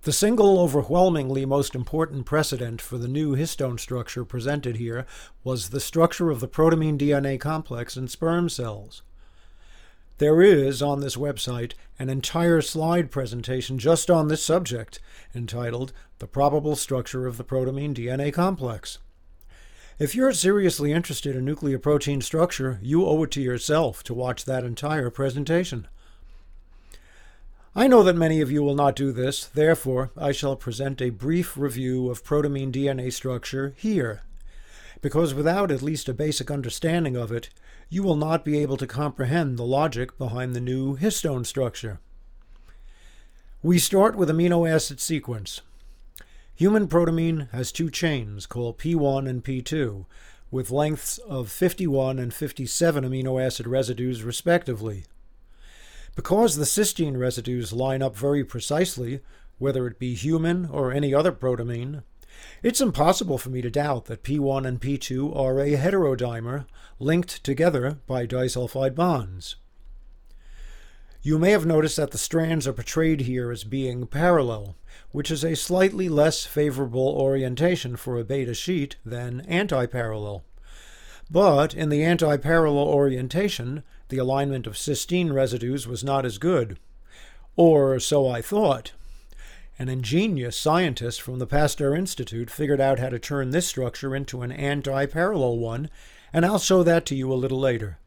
The single overwhelmingly most important precedent for the new histone structure presented here was the structure of the protamine DNA complex in sperm cells. There is, on this website, an entire slide presentation just on this subject, entitled The Probable Structure of the Protamine DNA Complex. If you're seriously interested in nucleoprotein structure, you owe it to yourself to watch that entire presentation. I know that many of you will not do this, therefore I shall present a brief review of protamine DNA structure here, because without at least a basic understanding of it, you will not be able to comprehend the logic behind the new histone structure. We start with amino acid sequence. Human protamine has two chains called P1 and P2, with lengths of 51 and 57 amino acid residues respectively. Because the cysteine residues line up very precisely, whether it be human or any other protamine, it's impossible for me to doubt that P1 and P2 are a heterodimer linked together by disulfide bonds. You may have noticed that the strands are portrayed here as being parallel, which is a slightly less favorable orientation for a beta sheet than antiparallel. But in the antiparallel orientation, the alignment of cysteine residues was not as good. Or so I thought. An ingenious scientist from the Pasteur Institute figured out how to turn this structure into an anti-parallel one, and I'll show that to you a little later.